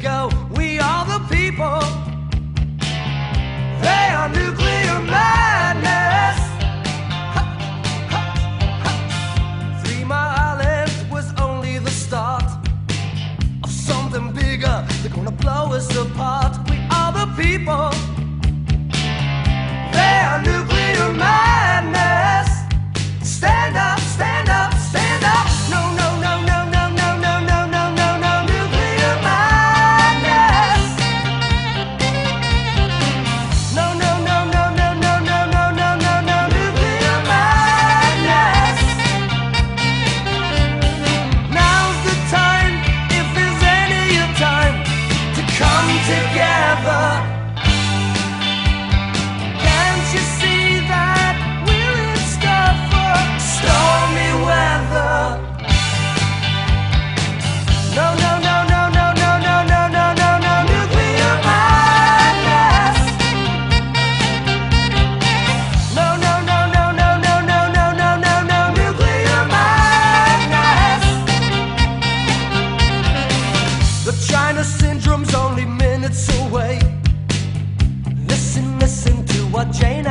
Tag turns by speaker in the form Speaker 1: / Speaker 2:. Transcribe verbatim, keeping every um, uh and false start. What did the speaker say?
Speaker 1: go. We are the people. They are nuclear madness. Ha, ha, ha. Three Mile Island was only the start of something bigger. They're gonna blow us apart. We are the people. They are nuclear madness. Stand up, stand up, stand up. No, no, no, no, no, no, no, no, no, no, no, nuclear madness. No, no, no, no, no, no, no, no, no, no, no, nuclear madness. Now's the time, if there's any time, to come together. Can't you see that we're in store for stormy weather? No, no, no, no, no, no, no, no, no, no, no, nuclear madness. No, no, no, no, no, no, no, no, no, no, no, nuclear madness. The China syndrome's only minutes away. Listen, listen to what Jane